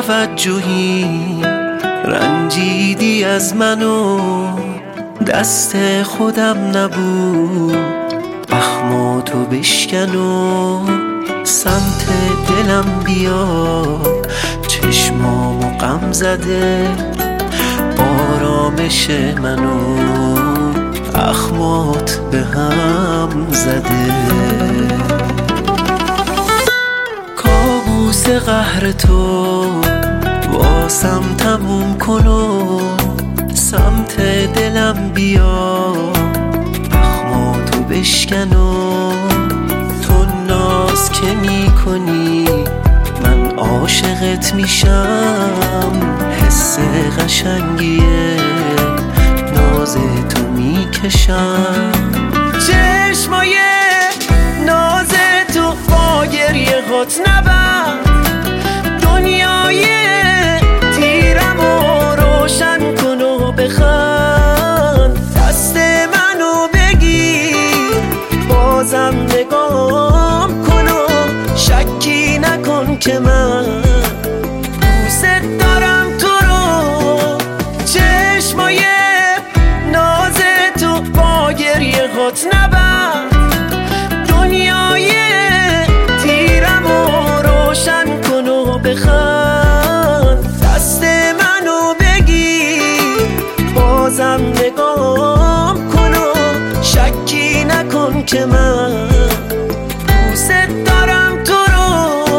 توجهی رنجیدی از منو، دست خودم نبود اخماتو بشکن و سمت دلم بیا، چشمامو غم زده آرامش منو اخمات به هم زده. کابوس قهر تو واسم تموم کن و سمت دلم بیا، اخماتو بشکن و تو ناز که می کنی من عاشقت میشم، حس قشنگیه ناز تو میکشم. چشمای ناز تو با گریه هات نبند، دنیای تیرم و روشن کن و بخند، دست منو بگیر بازم نگام کن و شکی نکن که من دوست دارم تو رو. چشمای ناز تو با گریه هات نبند، دنیای تیرم و روشن کن و بخند، دست منو بگیر بازم نگام کن و شکی نکن که من دوست دارم تو رو.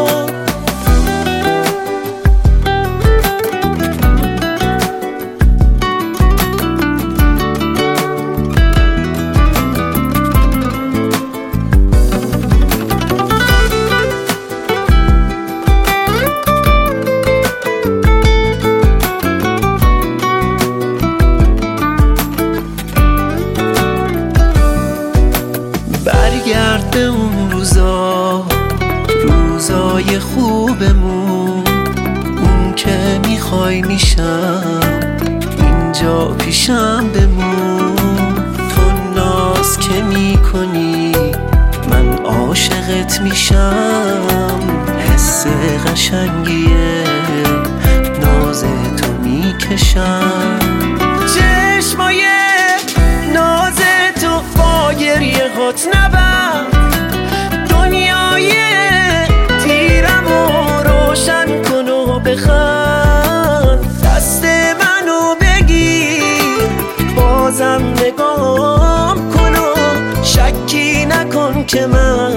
برگرد به اون روزای خوبمون، اون که میخوای میشم اینجا پیشم بمون. تو ناز که میکنی من عاشقت میشم، حس قشنگیه ناز تو میکشم. چشمای ناز تو با گریه هات نبند، دنیای تیرم و روشن کن و بخند، دست منو بگیر بازم نگام کن و شکی نکن که من